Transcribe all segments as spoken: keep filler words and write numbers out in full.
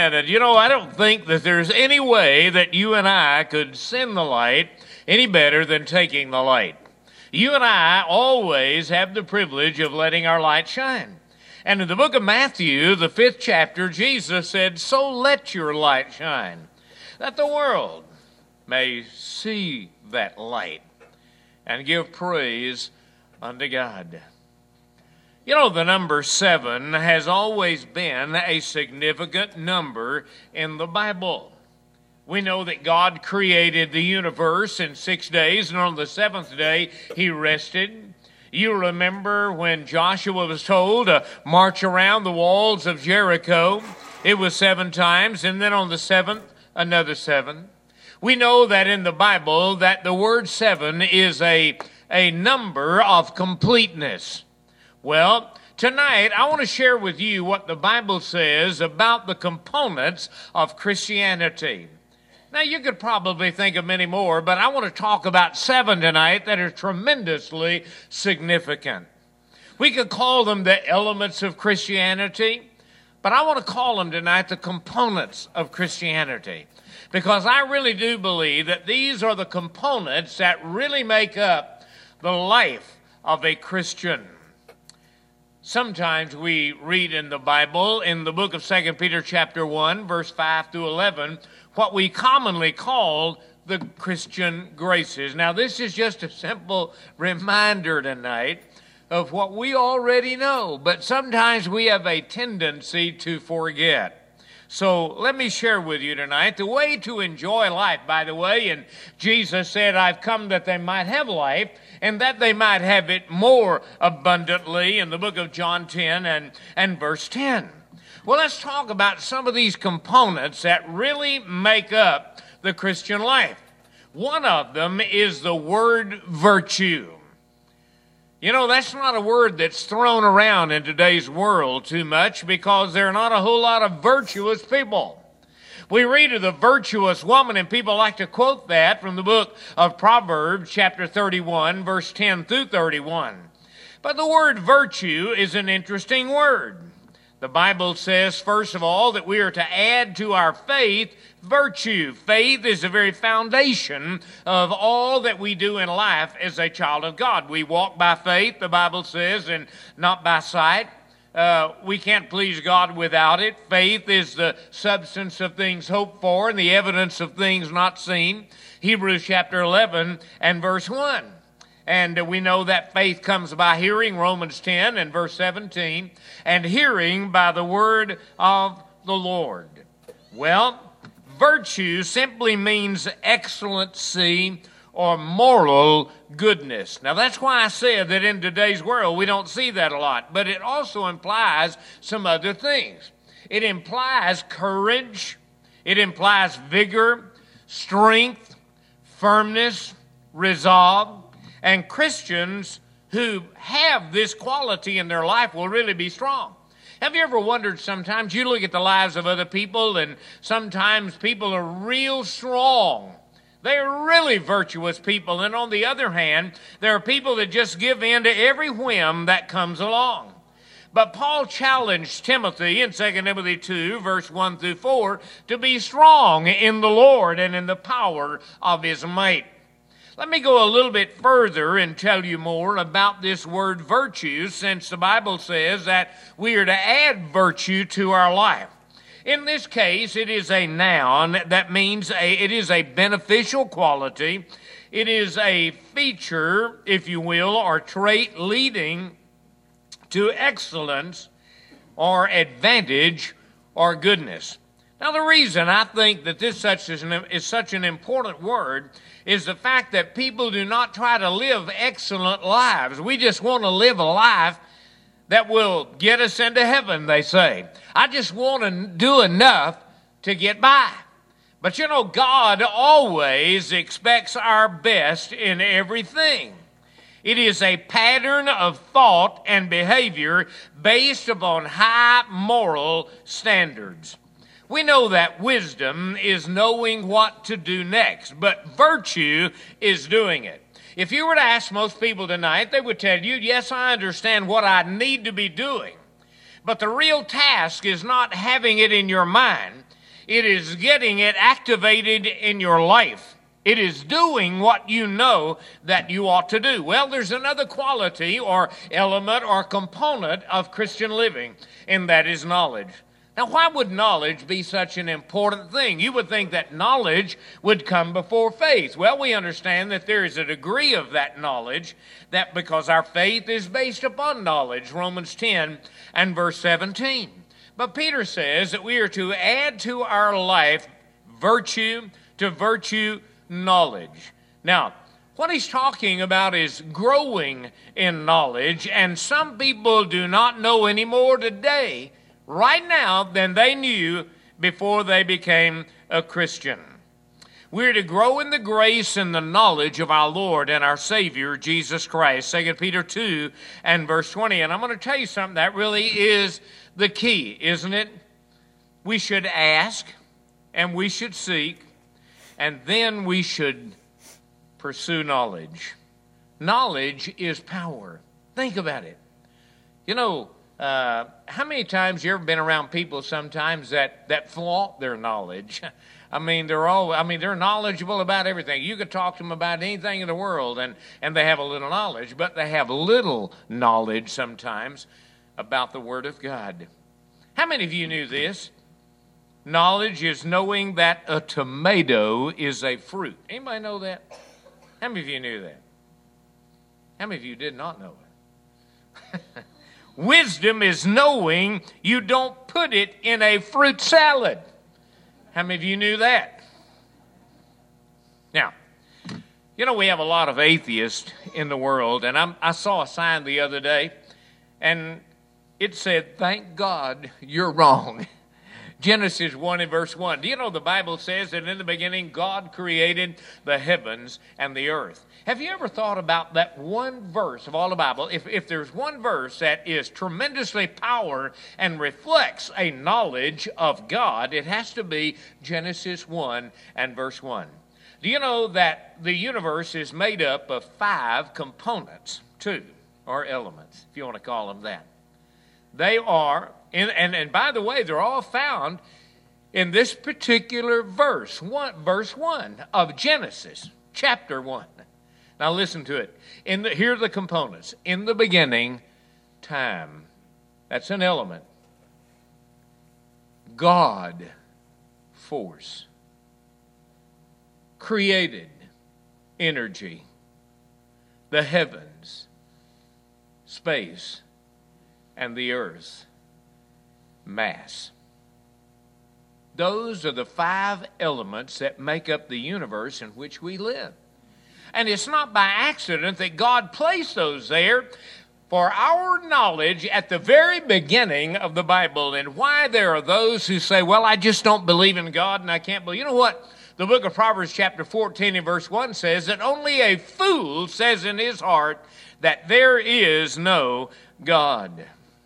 Amen. And you know, I don't think that there's any way that you and I could send the light any better than taking the light. You and I always have the privilege of letting our light shine. And in the book of Matthew, the fifth chapter, Jesus said, "So let your light shine, that the world may see that light and give praise unto God." You know, the number seven has always been a significant number in the Bible. We know that God created the universe in six days, and on the seventh day, he rested. You remember when Joshua was told to march around the walls of Jericho. It was seven times, and then on the seventh, another seven. We know that in the Bible that the word seven is a, a number of completeness. Well, tonight I want to share with you what the Bible says about the components of Christianity. Now, you could probably think of many more, but I want to talk about seven tonight that are tremendously significant. We could call them the elements of Christianity, but I want to call them tonight the components of Christianity, because I really do believe that these are the components that really make up the life of a Christian. Sometimes we read in the Bible, in the book of Second Peter chapter one, verse five through eleven, what we commonly call the Christian graces. Now, this is just a simple reminder tonight of what we already know, but sometimes we have a tendency to forget. So let me share with you tonight the way to enjoy life, by the way. And Jesus said, "I've come that they might have life, and that they might have it more abundantly," in the book of John ten and, and verse ten. Well, let's talk about some of these components that really make up the Christian life. One of them is the word virtue. You know, that's not a word that's thrown around in today's world too much, because there are not a whole lot of virtuous people. We read of the virtuous woman, and people like to quote that from the book of Proverbs, chapter thirty-one, verse ten through thirty-one. But the word virtue is an interesting word. The Bible says, first of all, that we are to add to our faith virtue. Faith is the very foundation of all that we do in life as a child of God. We walk by faith, the Bible says, and not by sight. Uh, we can't please God without it. Faith is the substance of things hoped for and the evidence of things not seen. Hebrews chapter eleven and verse one. And we know that faith comes by hearing, Romans ten and verse seventeen, and hearing by the word of the Lord. Well, virtue simply means excellency or moral goodness. Now, that's why I said that in today's world we don't see that a lot, but it also implies some other things. It implies courage, it implies vigor, strength, firmness, resolve. And Christians who have this quality in their life will really be strong. Have you ever wondered sometimes, you look at the lives of other people, and sometimes people are real strong. They're really virtuous people. And on the other hand, there are people that just give in to every whim that comes along. But Paul challenged Timothy in Second Timothy two, verse one through four, to be strong in the Lord and in the power of his might. Let me go a little bit further and tell you more about this word virtue, since the Bible says that we are to add virtue to our life. In this case, it is a noun. That means a, it is a beneficial quality. It is a feature, if you will, or trait leading to excellence or advantage or goodness. Now, the reason I think that this such is, an, is such an important word is the fact that people do not try to live excellent lives. We just want to live a life that will get us into heaven, they say. I just want to do enough to get by. But you know, God always expects our best in everything. It is a pattern of thought and behavior based upon high moral standards. We know that wisdom is knowing what to do next, but virtue is doing it. If you were to ask most people tonight, they would tell you, yes, I understand what I need to be doing. But the real task is not having it in your mind. It is getting it activated in your life. It is doing what you know that you ought to do. Well, there's another quality or element or component of Christian living, and that is knowledge. Now, why would knowledge be such an important thing? You would think that knowledge would come before faith. Well, we understand that there is a degree of that knowledge, that because our faith is based upon knowledge, Romans ten and verse seventeen. But Peter says that we are to add to our life virtue, to virtue knowledge. Now, what he's talking about is growing in knowledge, and some people do not know any more today, right now, than they knew before they became a Christian. We're to grow in the grace and the knowledge of our Lord and our Savior, Jesus Christ. Second Peter two and verse twenty. And I'm going to tell you something, that really is the key, isn't it? We should ask, and we should seek, and then we should pursue knowledge. Knowledge is power. Think about it. You know, uh, how many times you ever been around people sometimes that, that flaunt their knowledge? I mean, they're all, I mean, they're knowledgeable about everything. You could talk to them about anything in the world, and, and they have a little knowledge, but they have little knowledge sometimes about the Word of God. How many of you knew this? Knowledge is knowing that a tomato is a fruit. Anybody know that? How many of you knew that? How many of you did not know it? Wisdom is knowing you don't put it in a fruit salad. How many of you knew that? Now, you know, we have a lot of atheists in the world, and I'm, I saw a sign the other day, and it said, "Thank God you're wrong." Genesis one and verse one. Do you know the Bible says that in the beginning God created the heavens and the earth? Have you ever thought about that one verse of all the Bible? If, if there's one verse that is tremendously power and reflects a knowledge of God, it has to be Genesis one and verse one. Do you know that the universe is made up of five components, two, or elements, if you want to call them that? They are, and, and, and by the way, they're all found in this particular verse, one, verse one of Genesis, chapter one. Now listen to it. In the, here are the components. In the beginning, time. That's an element. God, force. Created, energy. The heavens, space. And the earth, mass. Those are the five elements that make up the universe in which we live. And it's not by accident that God placed those there for our knowledge at the very beginning of the Bible. And why there are those who say, well, I just don't believe in God and I can't believe. You know what? The book of Proverbs chapter fourteen and verse one says that only a fool says in his heart that there is no God.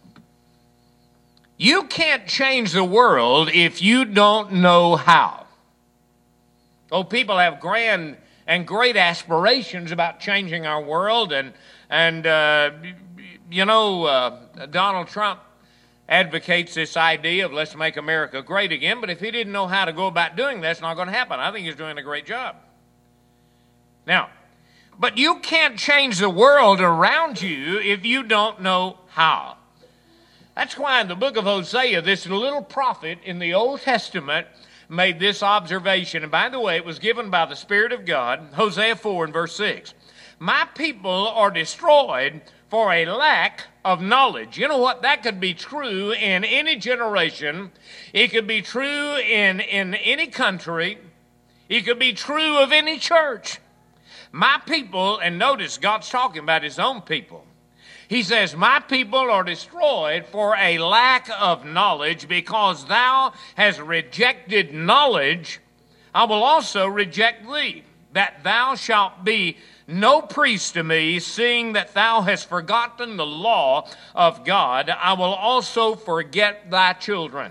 You can't change the world if you don't know how. Oh, people have grand and great aspirations about changing our world, and and uh, you know uh, Donald Trump advocates this idea of let's make America great again. But if he didn't know how to go about doing that, it's not going to happen. I think he's doing a great job. Now, but you can't change the world around you if you don't know how. That's why in the book of Hosea, this little prophet in the Old Testament made this observation. And by the way, it was given by the Spirit of God. Hosea four and verse six. My people are destroyed for a lack of knowledge. You know what? That could be true in any generation. It could be true in, in any country. It could be true of any church. My people, and notice God's talking about his own people. He says, my people are destroyed for a lack of knowledge. Because thou hast rejected knowledge, I will also reject thee, that thou shalt be no priest to me, seeing that thou hast forgotten the law of God. I will also forget thy children.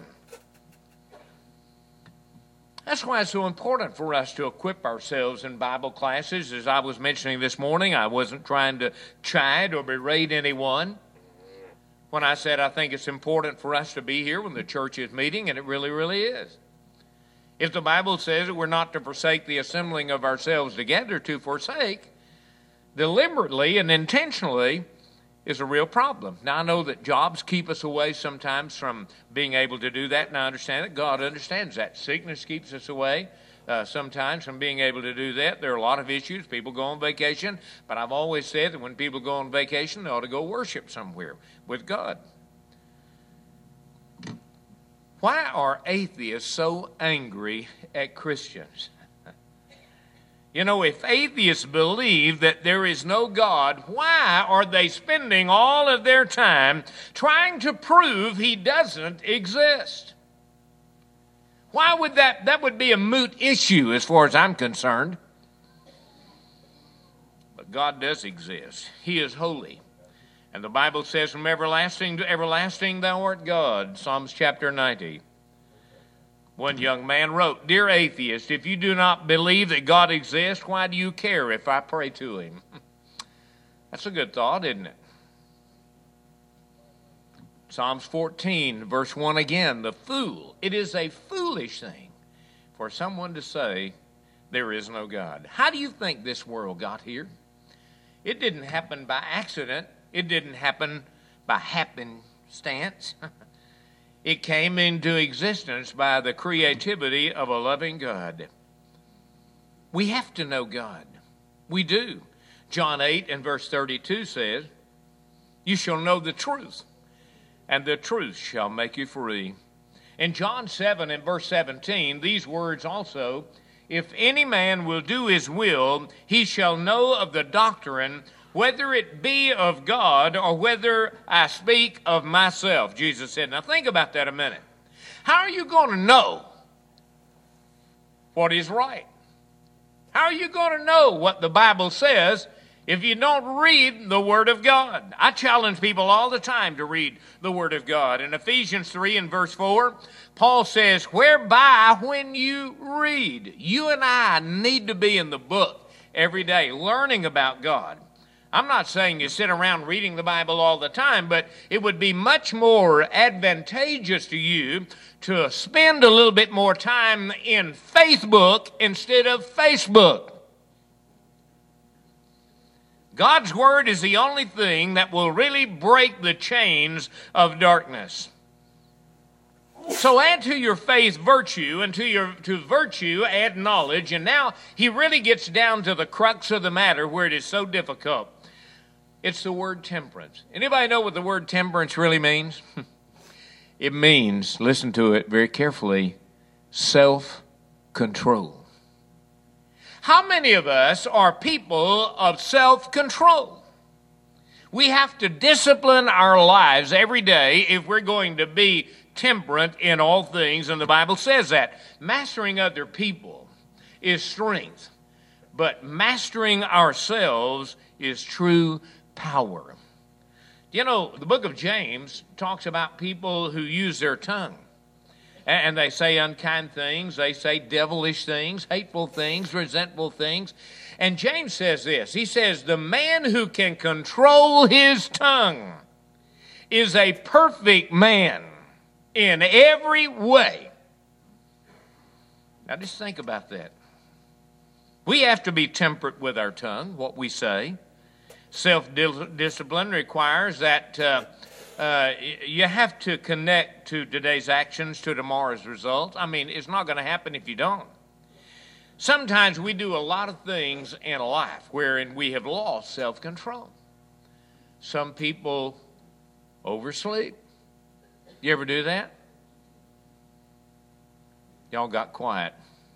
That's why it's so important for us to equip ourselves in Bible classes. As I was mentioning this morning, I wasn't trying to chide or berate anyone when I said I think it's important for us to be here when the church is meeting, and it really, really is. If the Bible says that we're not to forsake the assembling of ourselves together, to forsake deliberately and intentionally is a real problem. Now, I know that jobs keep us away sometimes from being able to do that, and I understand it. God understands that. Sickness keeps us away uh, sometimes from being able to do that. There are a lot of issues. People go on vacation, but I've always said that when people go on vacation, they ought to go worship somewhere with God. Why are atheists so angry at Christians? You know, if atheists believe that there is no God, why are they spending all of their time trying to prove he doesn't exist? Why would that, that would be a moot issue as far as I'm concerned. But God does exist. He is holy. And the Bible says, from everlasting to everlasting thou art God, Psalms chapter ninety. One young man wrote, "Dear atheist, if you do not believe that God exists, why do you care if I pray to him?" That's a good thought, isn't it? Psalms fourteen, verse one again, "The fool, it is a foolish thing for someone to say there is no God." How do you think this world got here? It didn't happen by accident. It didn't happen by happenstance. It came into existence by the creativity of a loving God. We have to know God. We do. John eight and verse thirty-two says, "You shall know the truth, and the truth shall make you free." In John seven and verse seventeen, these words also, "If any man will do his will, he shall know of the doctrine, whether it be of God or whether I speak of myself," Jesus said. Now think about that a minute. How are you going to know what is right? How are you going to know what the Bible says if you don't read the Word of God? I challenge people all the time to read the Word of God. In Ephesians three and verse four, Paul says, "Whereby when you read," you and I need to be in the book every day, learning about God. I'm not saying you sit around reading the Bible all the time, but it would be much more advantageous to you to spend a little bit more time in Facebook instead of Facebook. God's Word is the only thing that will really break the chains of darkness. So add to your faith virtue, and to your to virtue add knowledge, and now he really gets down to the crux of the matter where it is so difficult. It's the word temperance. Anybody know what the word temperance really means? It means, listen to it very carefully, self-control. How many of us are people of self-control? We have to discipline our lives every day if we're going to be temperate in all things, and the Bible says that. Mastering other people is strength, but mastering ourselves is true power. You know, the book of James talks about people who use their tongue. And they say unkind things, they say devilish things, hateful things, resentful things. And James says this, he says, "The man who can control his tongue is a perfect man in every way." Now just think about that. We have to be temperate with our tongue, what we say. Self-discipline requires that uh, uh, you have to connect to today's actions to tomorrow's result. I mean, it's not going to happen if you don't. Sometimes we do a lot of things in life wherein we have lost self-control. Some people oversleep. You ever do that? Y'all got quiet.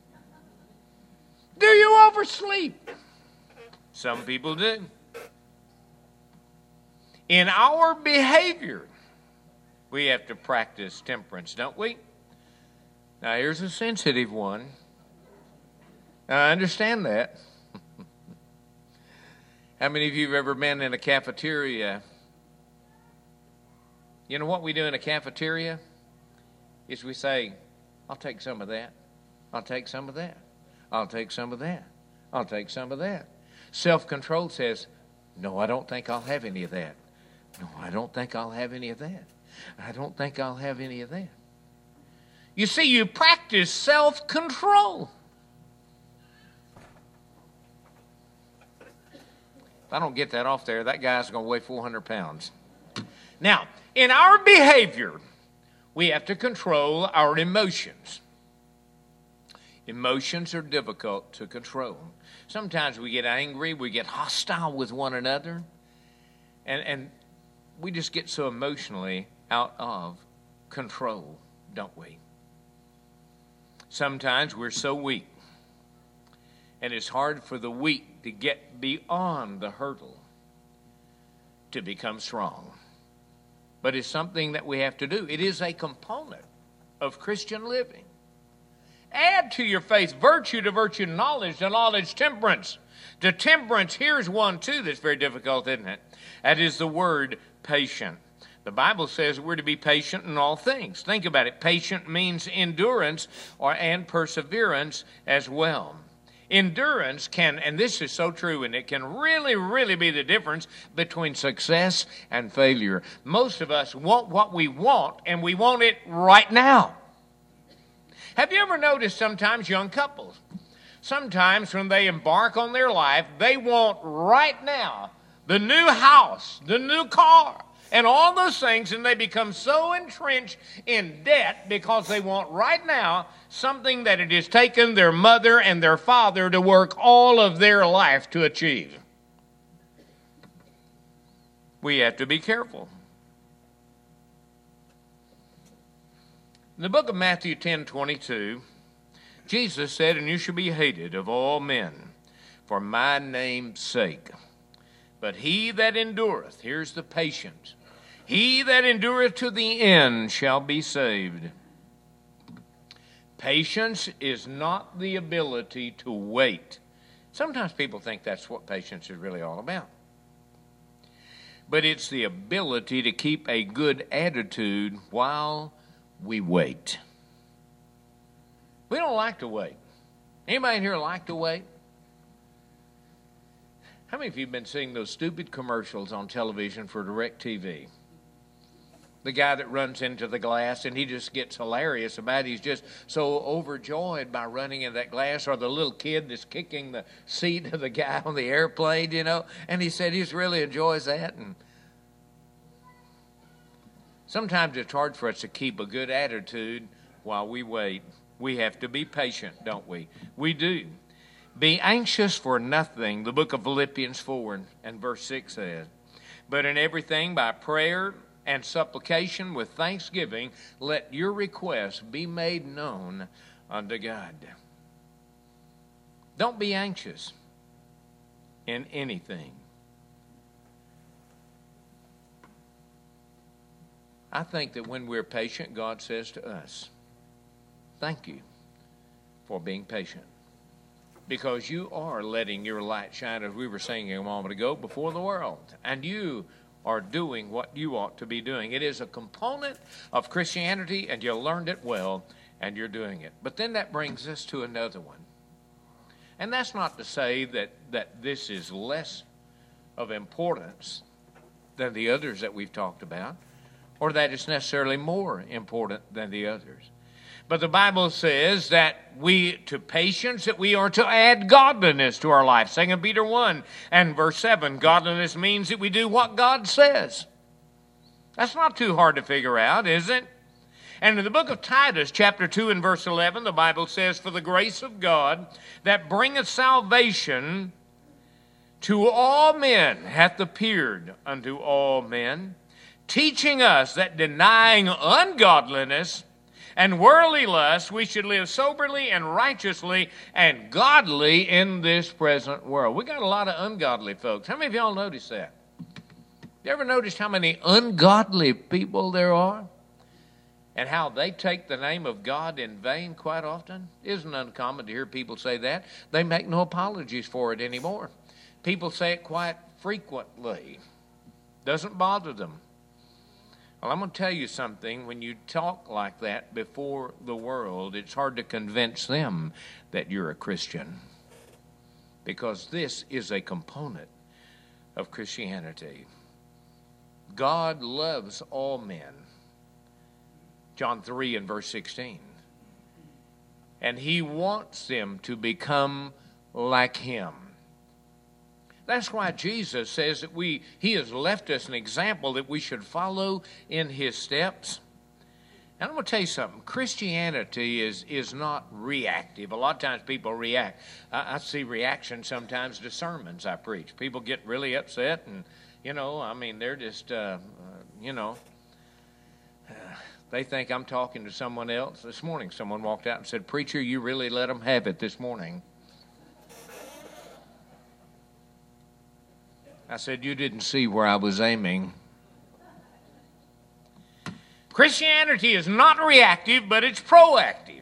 Do you oversleep? Some people do. In our behavior, we have to practice temperance, don't we? Now, here's a sensitive one. I understand that. How many of you have ever been in a cafeteria? You know what we do in a cafeteria? Is we say, "I'll take some of that. I'll take some of that. I'll take some of that. I'll take some of that." Self-control says, "No, I don't think I'll have any of that. No, I don't think I'll have any of that. I don't think I'll have any of that." You see, you practice self-control. If I don't get that off there, that guy's going to weigh four hundred pounds. Now, in our behavior, we have to control our emotions. Emotions are difficult to control. Sometimes we get angry, we get hostile with one another, and, and we just get so emotionally out of control, don't we? Sometimes we're so weak, and it's hard for the weak to get beyond the hurdle to become strong. But it's something that we have to do. It is a component of Christian living. Add to your faith virtue, to virtue knowledge, to knowledge temperance. To temperance, here's one too that's very difficult, isn't it? That is the word patient. The Bible says we're to be patient in all things. Think about it. Patient means endurance or and perseverance as well. Endurance can, and this is so true, and it can really, really be the difference between success and failure. Most of us want what we want, and we want it right now. Have you ever noticed sometimes young couples, sometimes when they embark on their life, they want right now the new house, the new car, and all those things, and they become so entrenched in debt because they want right now something that it has taken their mother and their father to work all of their life to achieve. We have to be careful. In the book of Matthew ten twenty-two, Jesus said, "And you shall be hated of all men for my name's sake. But he that endureth," here's the patience, "he that endureth to the end shall be saved." Patience is not the ability to wait. Sometimes people think that's what patience is really all about. But it's the ability to keep a good attitude while we wait. We don't like to wait. Anybody in here like to wait? How many of you have been seeing those stupid commercials on television for DirecTV? The guy that runs into the glass and he just gets hilarious about it. He's just so overjoyed by running into that glass. Or the little kid that's kicking the seat of the guy on the airplane, you know. And he said he just really enjoys that. And sometimes it's hard for us to keep a good attitude while we wait. We have to be patient, don't we? We do. Be anxious for nothing, the book of Philippians four and verse six says. But in everything by prayer and supplication with thanksgiving, let your requests be made known unto God. Don't be anxious in anything. I think that when we're patient, God says to us, thank you for being patient. Because you are letting your light shine, as we were singing a moment ago, before the world. And you are doing what you ought to be doing. It is a component of Christianity, and you learned it well, and you're doing it. But then that brings us to another one. And that's not to say that, that this is less of importance than the others that we've talked about, or that it's necessarily more important than the others. But the Bible says that we, to patience, that we are to add godliness to our life. Second Peter one and verse seven, godliness means that we do what God says. That's not too hard to figure out, is it? And in the book of Titus, chapter two and verse eleven, the Bible says, "For the grace of God that bringeth salvation to all men hath appeared unto all men, teaching us that denying ungodliness and worldly lust, we should live soberly and righteously and godly in this present world." We got a lot of ungodly folks. How many of y'all noticed that? You ever noticed how many ungodly people there are? And how they take the name of God in vain quite often? It isn't uncommon to hear people say that. They make no apologies for it anymore. People say it quite frequently. Doesn't bother them. Well, I'm going to tell you something. When you talk like that before the world, it's hard to convince them that you're a Christian. Because this is a component of Christianity. God loves all men. John three and verse sixteen. and He wants them to become like Him. That's why Jesus says that we He has left us an example that we should follow in His steps. And I'm going to tell you something. Christianity is, is not reactive. A lot of times people react. I, I see reaction sometimes to sermons I preach. People get really upset and, you know, I mean, they're just, uh, uh, you know, uh, they think I'm talking to someone else. This morning someone walked out and said, "Preacher, you really let them have it this morning." I said, "You didn't see where I was aiming." Christianity is not reactive, but it's proactive.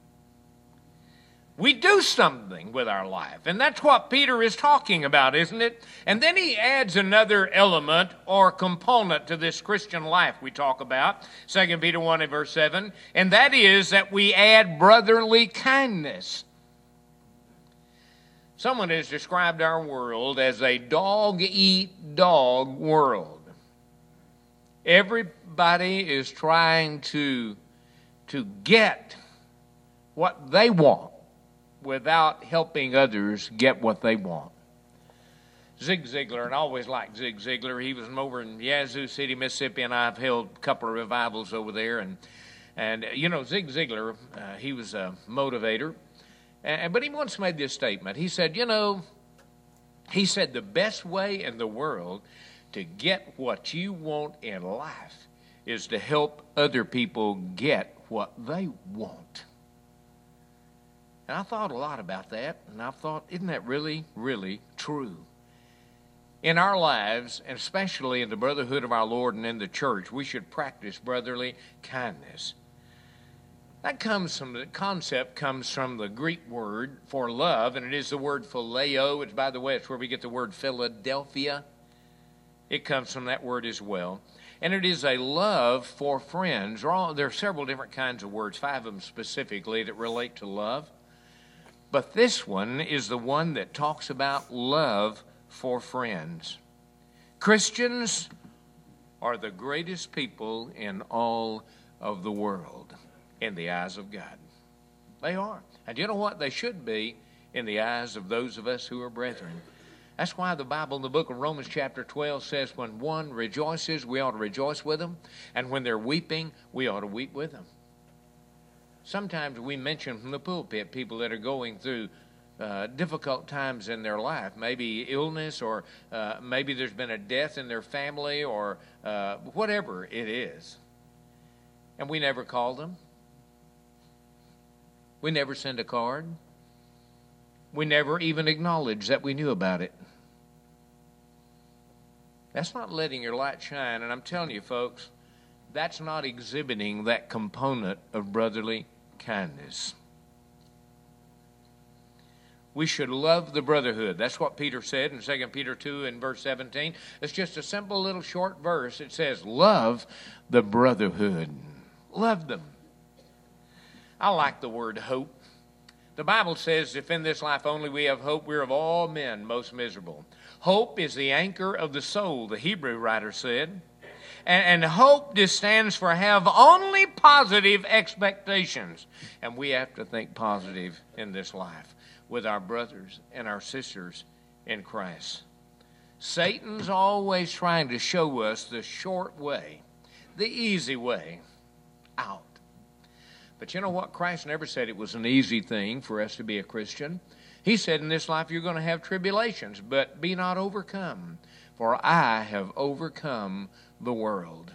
We do something with our life, and that's what Peter is talking about, isn't it? And then he adds another element or component to this Christian life we talk about, Second Peter one and verse seven, and that is that we add brotherly kindness. Someone has described our world as a dog-eat-dog world. Everybody is trying to, to get what they want without helping others get what they want. Zig Ziglar, and I always liked Zig Ziglar. He was over in Yazoo City, Mississippi, and I've held a couple of revivals over there. And, and you know, Zig Ziglar, uh, he was a motivator. And, but he once made this statement. He said, you know, he said the best way in the world to get what you want in life is to help other people get what they want. And I thought a lot about that, and I thought, isn't that really, really true? In our lives, and especially in the brotherhood of our Lord and in the church, we should practice brotherly kindness. That comes from, the concept comes from the Greek word for love, and it is the word phileo. It's, by the way, it's where we get the word Philadelphia. It comes from that word as well. And it is a love for friends. There are, there are several different kinds of words, five of them specifically, that relate to love. But this one is the one that talks about love for friends. Christians are the greatest people in all of the world in the eyes of God. They are. And you know what? They should be in the eyes of those of us who are brethren. That's why the Bible in the book of Romans chapter twelve says when one rejoices, we ought to rejoice with them. And when they're weeping, we ought to weep with them. Sometimes we mention from the pulpit people that are going through uh, difficult times in their life, maybe illness or uh, maybe there's been a death in their family or uh, whatever it is. And we never call them. We never send a card. We never even acknowledge that we knew about it. That's not letting your light shine. And I'm telling you, folks, that's not exhibiting that component of brotherly kindness. We should love the brotherhood. That's what Peter said in Second Peter two and verse seventeen. It's just a simple little short verse. It says, love the brotherhood. Love them. I like the word hope. The Bible says, if in this life only we have hope, we're of all men most miserable. Hope is the anchor of the soul, the Hebrew writer said. And, and hope just stands for have only positive expectations. And we have to think positive in this life with our brothers and our sisters in Christ. Satan's always trying to show us the short way, the easy way out. But you know what? Christ never said it was an easy thing for us to be a Christian. He said in this life you're going to have tribulations, but be not overcome, for I have overcome the world.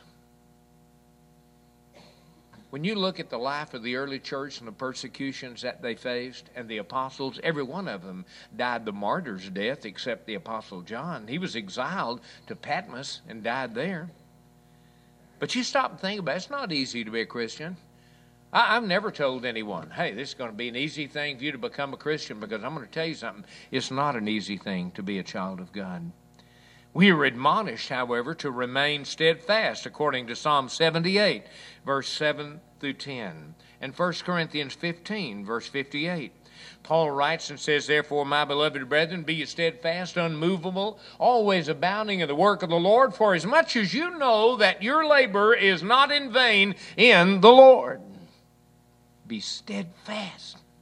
When you look at the life of the early church and the persecutions that they faced and the apostles, every one of them died the martyr's death except the apostle John. He was exiled to Patmos and died there. But you stop and think about it. It's not easy to be a Christian. I've never told anyone, hey, this is going to be an easy thing for you to become a Christian, because I'm going to tell you something. It's not an easy thing to be a child of God. We are admonished, however, to remain steadfast, according to Psalm seventy-eight, verse seven through ten, and First Corinthians fifteen, verse fifty-eight. Paul writes and says, therefore, my beloved brethren, be ye steadfast, unmovable, always abounding in the work of the Lord, for as much as you know that your labor is not in vain in the Lord. Be steadfast.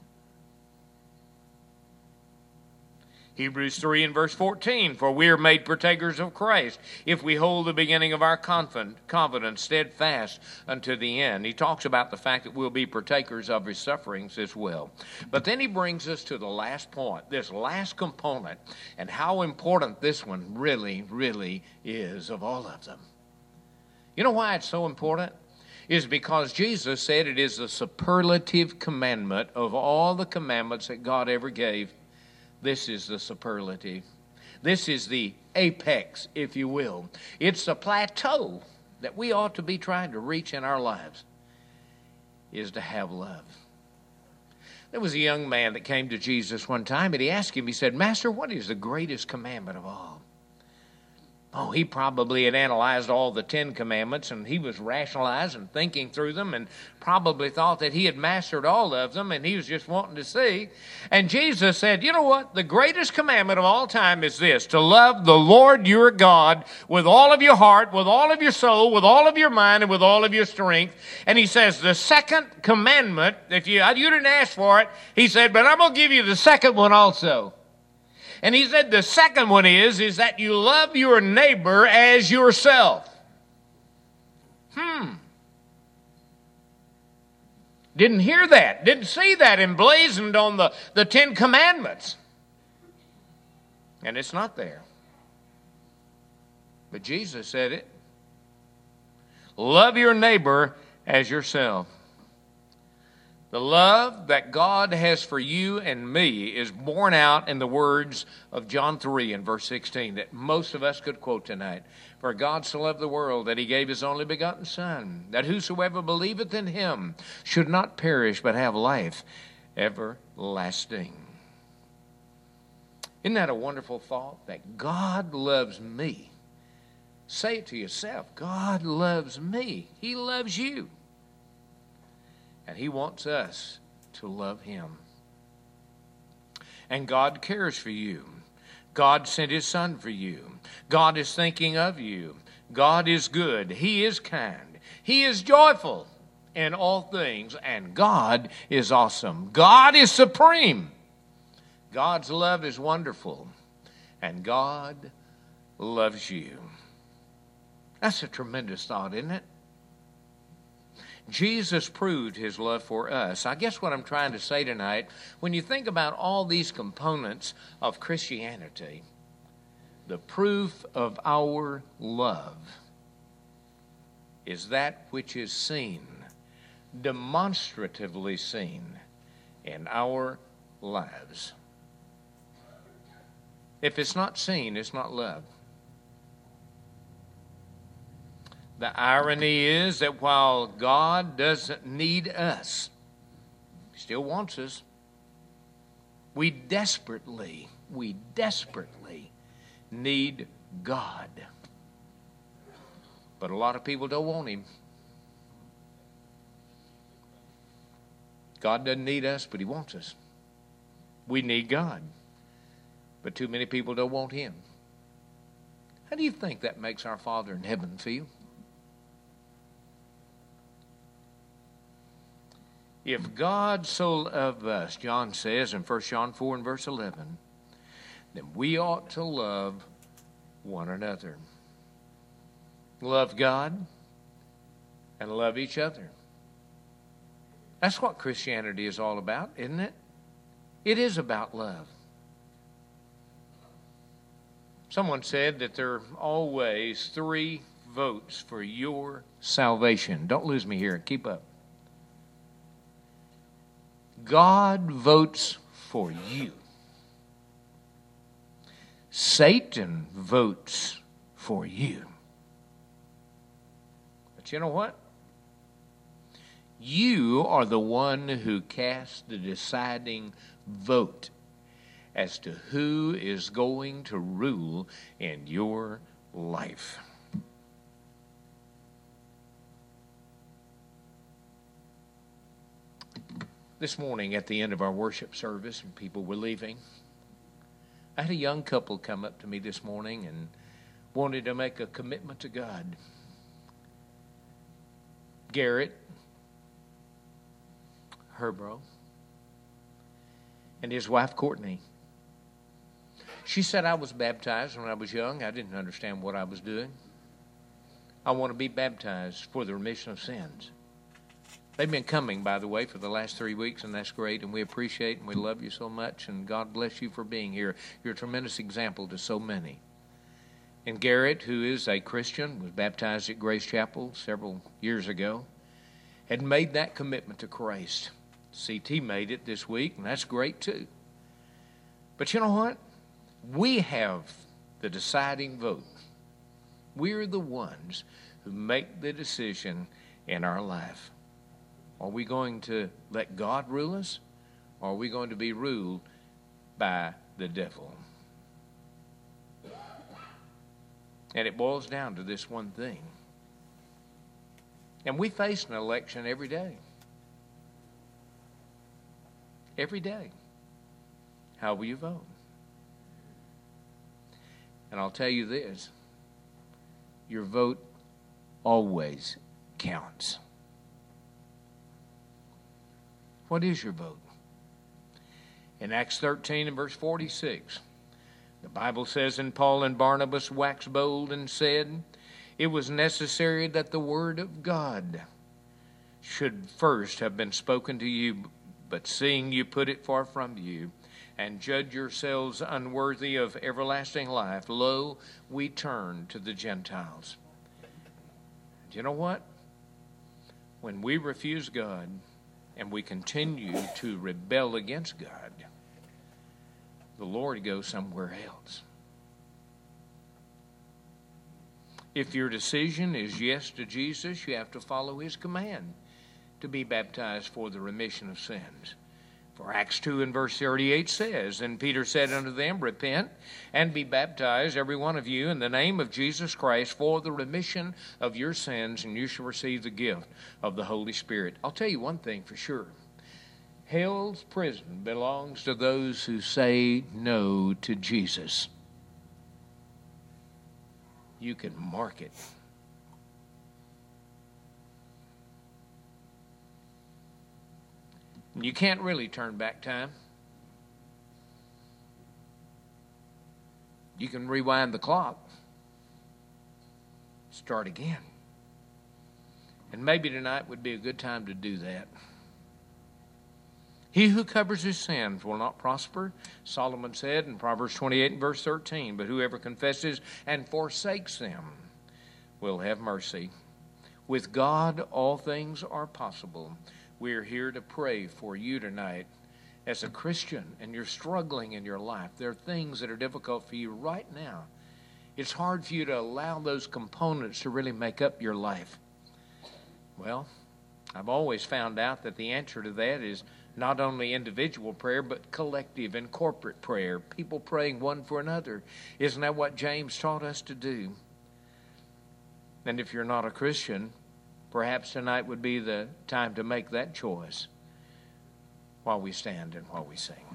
Hebrews three and verse fourteen, for we are made partakers of Christ if we hold the beginning of our confidence steadfast unto the end. He talks about the fact that we'll be partakers of his sufferings as well. But then he brings us to the last point, this last component, and how important this one really, really is of all of them. You know why it's so important? Is because Jesus said it is the superlative commandment of all the commandments that God ever gave. This is the superlative. This is the apex, if you will. It's the plateau that we ought to be trying to reach in our lives, is to have love. There was a young man that came to Jesus one time, and he asked him, he said, Master, what is the greatest commandment of all? Oh, he probably had analyzed all the Ten Commandments, and he was rationalizing, thinking through them, and probably thought that he had mastered all of them, and he was just wanting to see. And Jesus said, you know what? The greatest commandment of all time is this, to love the Lord your God with all of your heart, with all of your soul, with all of your mind, and with all of your strength. And he says, the second commandment, if you, you didn't ask for it, he said, but I'm going to give you the second one also. And he said the second one is, is that you love your neighbor as yourself. Hmm. Didn't hear that. Didn't see that emblazoned on the, the Ten Commandments. And it's not there. But Jesus said it. Love your neighbor as yourself. The love that God has for you and me is borne out in the words of John three and verse sixteen that most of us could quote tonight. For God so loved the world that he gave his only begotten Son, that whosoever believeth in him should not perish but have life everlasting. Isn't that a wonderful thought? That God loves me. Say it to yourself. God loves me. He loves you. And he wants us to love him. And God cares for you. God sent his Son for you. God is thinking of you. God is good. He is kind. He is joyful in all things. And God is awesome. God is supreme. God's love is wonderful. And God loves you. That's a tremendous thought, isn't it? Jesus proved his love for us. I guess what I'm trying to say tonight, when you think about all these components of Christianity, the proof of our love is that which is seen, demonstratively seen in our lives. If it's not seen, it's not love. The irony is that while God doesn't need us, he still wants us. We desperately, we desperately need God. But a lot of people don't want him. God doesn't need us, but he wants us. We need God. But too many people don't want him. How do you think that makes our Father in heaven feel? If God so loved us, John says in First John four and verse eleven, then we ought to love one another. Love God and love each other. That's what Christianity is all about, isn't it? It is about love. Someone said that there are always three votes for your salvation. Don't lose me here. Keep up. God votes for you. Satan votes for you. But you know what? You are the one who casts the deciding vote as to who is going to rule in your life. This morning at the end of our worship service and people were leaving, I had a young couple come up to me this morning and wanted to make a commitment to God. Garrett Herbro and his wife Courtney. She said, I was baptized when I was young. I didn't understand what I was doing. I want to be baptized for the remission of sins. They've been coming, by the way, for the last three weeks, and that's great, and we appreciate and we love you so much, and God bless you for being here. You're a tremendous example to so many. And Garrett, who is a Christian, was baptized at Grace Chapel several years ago, had made that commitment to Christ. C T made it this week, and that's great too. But you know what? We have the deciding vote. We're the ones who make the decision in our life. Are we going to let God rule us, or are we going to be ruled by the devil? And it boils down to this one thing. And we face an election every day. Every day. How will you vote? And I'll tell you this. Your vote always counts. What is your vote? In Acts thirteen and verse forty-six, the Bible says, And Paul and Barnabas waxed bold and said, It was necessary that the word of God should first have been spoken to you, but seeing you put it far from you, and judge yourselves unworthy of everlasting life, lo, we turn to the Gentiles. Do you know what? When we refuse God and we continue to rebel against God, the Lord goes somewhere else. If your decision is yes to Jesus, you have to follow his command to be baptized for the remission of sins. For Acts two and verse thirty-eight says, And Peter said unto them, Repent and be baptized, every one of you, in the name of Jesus Christ for the remission of your sins, and you shall receive the gift of the Holy Spirit. I'll tell you one thing for sure. Hell's prison belongs to those who say no to Jesus. You can mark it. You can't really turn back time. You can rewind the clock. Start again. And maybe tonight would be a good time to do that. He who covers his sins will not prosper, Solomon said in Proverbs twenty-eight and verse thirteen. But whoever confesses and forsakes them will have mercy. With God, all things are possible. We're here to pray for you tonight. As a Christian and you're struggling in your life, there are things that are difficult for you right now. It's hard for you to allow those components to really make up your life. Well, I've always found out that the answer to that is not only individual prayer, but collective and corporate prayer. People praying one for another. Isn't that what James taught us to do? And if you're not a Christian, perhaps tonight would be the time to make that choice while we stand and while we sing.